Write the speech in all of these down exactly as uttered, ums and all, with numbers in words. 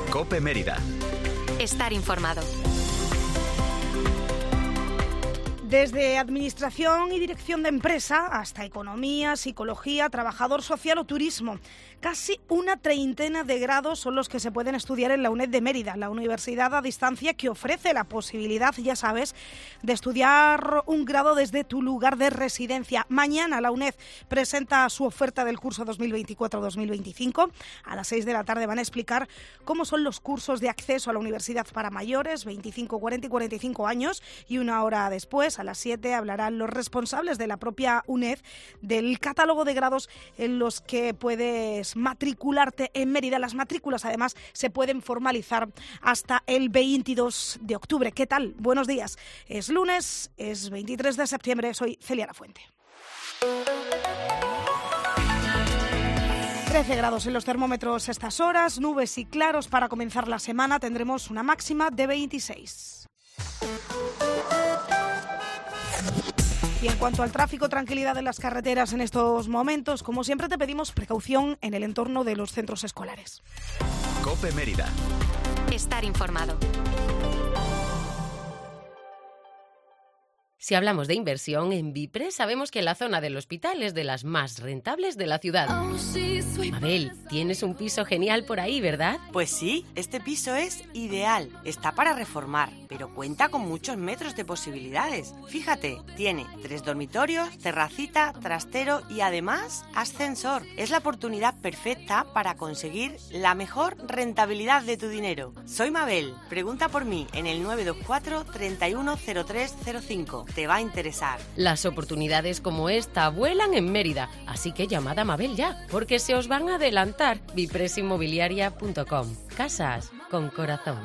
COPE Mérida. Estar informado. Desde administración y dirección de empresa hasta economía, psicología, trabajador social o turismo. Casi una treintena de grados son los que se pueden estudiar en la UNED de Mérida, la universidad a distancia que ofrece la posibilidad, ya sabes, de estudiar un grado desde tu lugar de residencia. Mañana la UNED presenta su oferta del curso dos mil veinticuatro dos mil veinticinco. A las seis de la tarde van a explicar cómo son los cursos de acceso a la universidad para mayores, veinticinco, cuarenta y cuarenta y cinco años, y una hora después, a las siete, hablarán los responsables de la propia UNED del catálogo de grados en los que puedes matricularte en Mérida. Las matrículas, además, se pueden formalizar hasta el veintidós de octubre. ¿Qué tal? Buenos días. Es lunes, es veintitrés de septiembre. Soy Celia Lafuente. trece grados en los termómetros estas horas, nubes y claros para comenzar la semana. Tendremos una máxima de veintiséis. Y en cuanto al tráfico, tranquilidad en las carreteras en estos momentos. Como siempre, te pedimos precaución en el entorno de los centros escolares. COPE Mérida. Estar informado. Si hablamos de inversión en Vipre, sabemos que la zona del hospital es de las más rentables de la ciudad. Mabel, tienes un piso genial por ahí, ¿verdad? Pues sí, este piso es ideal. Está para reformar, pero cuenta con muchos metros de posibilidades. Fíjate, tiene tres dormitorios, terracita, trastero y además ascensor. Es la oportunidad perfecta para conseguir la mejor rentabilidad de tu dinero. Soy Mabel. Pregunta por mí en el nueve dos cuatro, treinta y uno, cero tres cero cinco. Te va a interesar. Las oportunidades como esta vuelan en Mérida, así que llamad a Mabel ya, porque se os van a adelantar. Vipres Inmobiliaria punto com. Casas con corazón.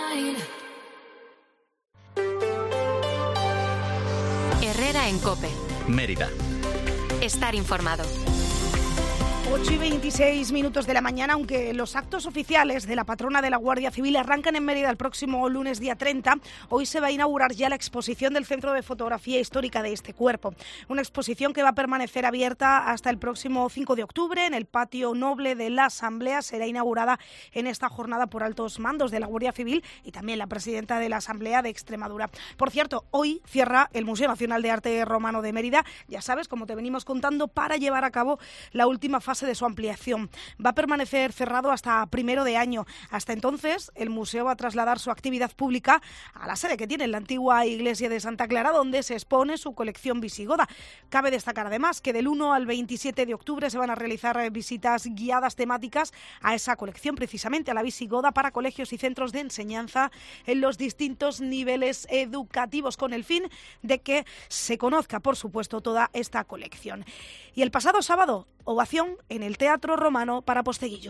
Herrera en COPE. Mérida. Estar informado. ocho y veintiséis minutos de la mañana, aunque los actos oficiales de la patrona de la Guardia Civil arrancan en Mérida el próximo lunes día treinta, hoy se va a inaugurar ya la exposición del Centro de Fotografía Histórica de este cuerpo. Una exposición que va a permanecer abierta hasta el próximo cinco de octubre en el patio noble de la Asamblea. Será inaugurada en esta jornada por altos mandos de la Guardia Civil y también la presidenta de la Asamblea de Extremadura. Por cierto, hoy cierra el Museo Nacional de Arte Romano de Mérida, ya sabes, como te venimos contando, para llevar a cabo la última fase de su ampliación. Va a permanecer cerrado hasta primero de año. Hasta entonces, el museo va a trasladar su actividad pública a la sede que tiene en la antigua iglesia de Santa Clara, donde se expone su colección visigoda. Cabe destacar además que del uno al veintisiete de octubre se van a realizar visitas guiadas temáticas a esa colección, precisamente a la visigoda, para colegios y centros de enseñanza en los distintos niveles educativos, con el fin de que se conozca, por supuesto, toda esta colección. Y el pasado sábado, ovación en el Teatro Romano para Posteguillo.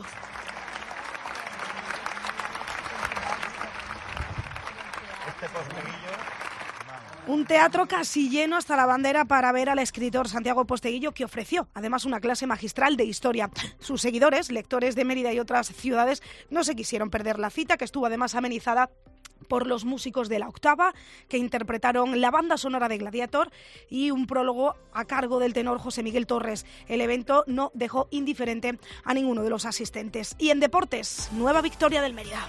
Un teatro casi lleno hasta la bandera para ver al escritor Santiago Posteguillo, que ofreció además una clase magistral de historia. Sus seguidores, lectores de Mérida y otras ciudades, no se quisieron perder la cita, que estuvo además amenizada por los músicos de La Octava, que interpretaron la banda sonora de Gladiator, y un prólogo a cargo del tenor José Miguel Torres. El evento no dejó indiferente a ninguno de los asistentes. Y en deportes, nueva victoria del Mérida.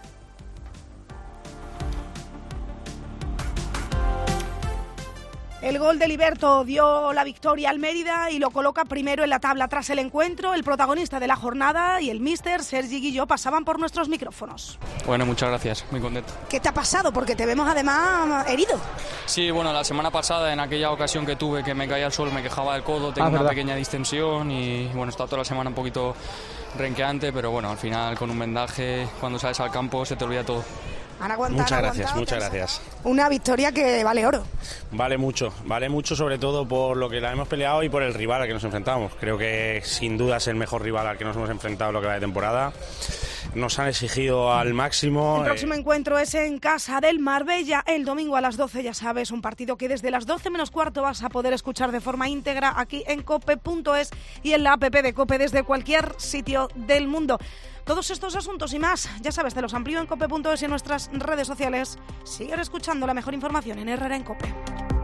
El gol de Liberto dio la victoria al Mérida y lo coloca primero en la tabla. Tras el encuentro, el protagonista de la jornada y el míster Sergi Guilló pasaban por nuestros micrófonos. Bueno, muchas gracias, muy contento. ¿Qué te ha pasado? Porque te vemos además herido. Sí, bueno, la semana pasada, en aquella ocasión que tuve que me caía al suelo, me quejaba del codo, tengo ah, una ¿verdad? pequeña distensión y bueno, he estado toda la semana un poquito renqueante, pero bueno, al final con un vendaje, cuando sales al campo se te olvida todo. Han aguantado, muchas han gracias, aguantado, muchas gracias. Una victoria que vale oro. Vale mucho, vale mucho sobre todo por lo que la hemos peleado y por el rival al que nos enfrentamos. Creo que sin duda es el mejor rival al que nos hemos enfrentado lo que va de temporada. Nos han exigido al máximo. El próximo eh... encuentro es en casa del Marbella, el domingo a las doce, ya sabes, un partido que desde las doce menos cuarto vas a poder escuchar de forma íntegra aquí en cope punto es y en la app de COPE desde cualquier sitio del mundo. Todos estos asuntos y más, ya sabes, te los amplío en cope punto es y en nuestras redes sociales. Sigue escuchando la mejor información en Herrera en COPE.